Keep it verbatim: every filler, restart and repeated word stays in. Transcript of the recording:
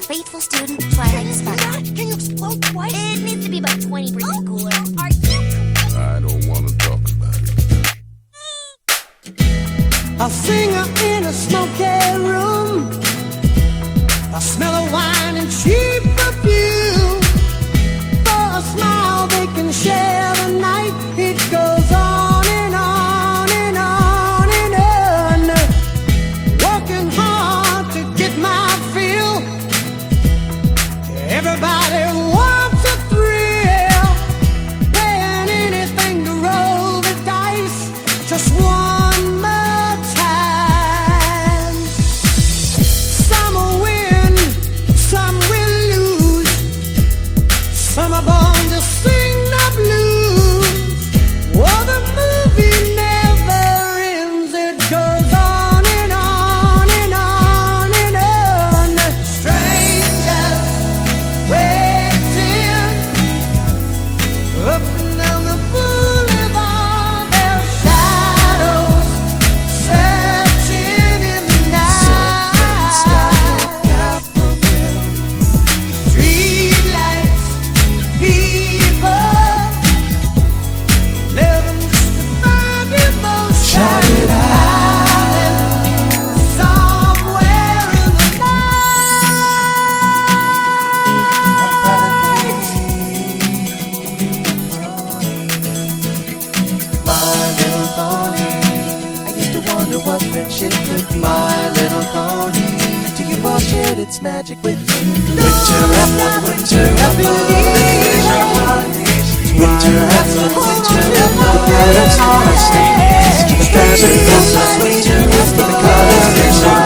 faithful student, Twilight is fun. Can you explode twice? It needs to be about twenty percent cooler. Are you? I don't want to talk about it. A singer in a smoky room, a smell of wine and cheap perfume. For a smile they can share the night. It goes on and on and on and on. Working hard to get my fill. Everybody wants a thrill, paying anything to roll the dice. Just one more time. Some will win, some will lose. Some are born to sing the blues. Oh, the movie never ends. It goes on and on and on and on. Strangers waiting up and down the boulevard. Their shadows searching in the night. Street lights, people living just to find emotion. Shout it out somewhere in the My little pony, I used to wonder what friendship could be. My little pony, till you all shared its magic with me. Winter apple, winter apple, winter apple, winter apple, let us all stay. The fashion goes on, winter apple, the colors they shine.